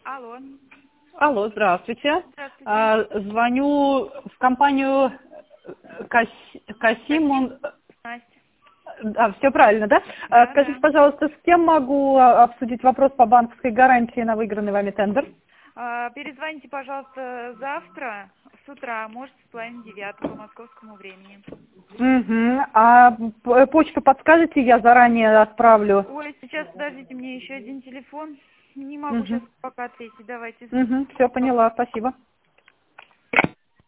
Алло. Алло, здравствуйте. Здравствуйте. Звоню в компанию Касимон. Настя. Все правильно, да? Да, Скажите, да. пожалуйста, с кем могу обсудить вопрос по банковской гарантии на выигранный вами тендер? Перезвоните, пожалуйста, завтра с утра, может, в половине 9 по московскому времени. Угу. Почту подскажете, я заранее отправлю. Ой, сейчас, подождите, мне еще один телефон. Не могу сейчас Угу. пока ответить, давайте. Угу. Все поняла, спасибо.